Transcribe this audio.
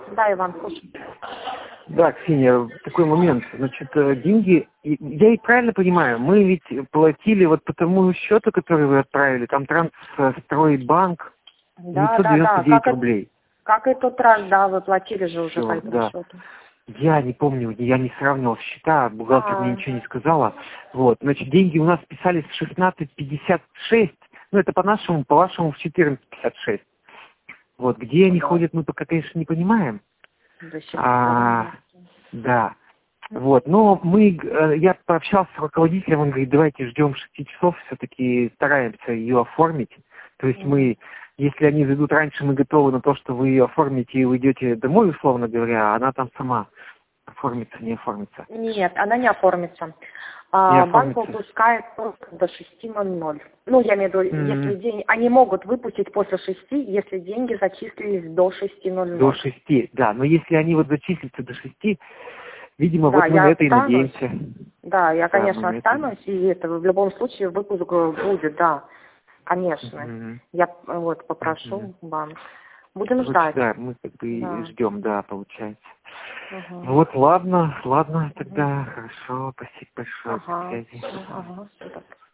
Да, Иван, слушай. Да, Ксения, такой момент. Значит, деньги, я и правильно понимаю, мы ведь платили вот по тому счету, который вы отправили, там Трансстройбанк, Да, да, да. 999 рублей. Как и тот раз, да, вы платили же уже по Все, этому да. счету. Я не помню, я не сравнивал счета, бухгалтер мне А, ничего не сказала. Вот, значит, деньги у нас списались в 16,56, ну это по-нашему, по-вашему в 14,56. Вот, где они да, ходят, мы пока, конечно, не понимаем. до сих пор. Да. Вот, но я пообщался с руководителем, он говорит, давайте ждем 6 часов, все-таки стараемся ее оформить. То есть если они зайдут раньше, мы готовы на то, что вы ее оформите и уйдете домой, условно говоря, а она там сама оформится, не оформится. Нет, она не оформится. Не Банк оформится. выпускает только до 6:00. Ну, я имею в виду, если деньги... Они могут выпустить после 6, если деньги зачислились до 6:00. До 6, да. Но если они вот зачислятся до 6, видимо, Да, вот мы на я это и останусь. надеемся. Да, я, Да, мы конечно, на это... останусь, и это в любом случае выпуск будет, да, конечно. Я вот попрошу банк. Будем Короче, ждать. да, мы как бы Да. ждем, да, получается. Ага. Вот, ладно, тогда, хорошо, спасибо большое, до Ага. связи. Ага. Супер.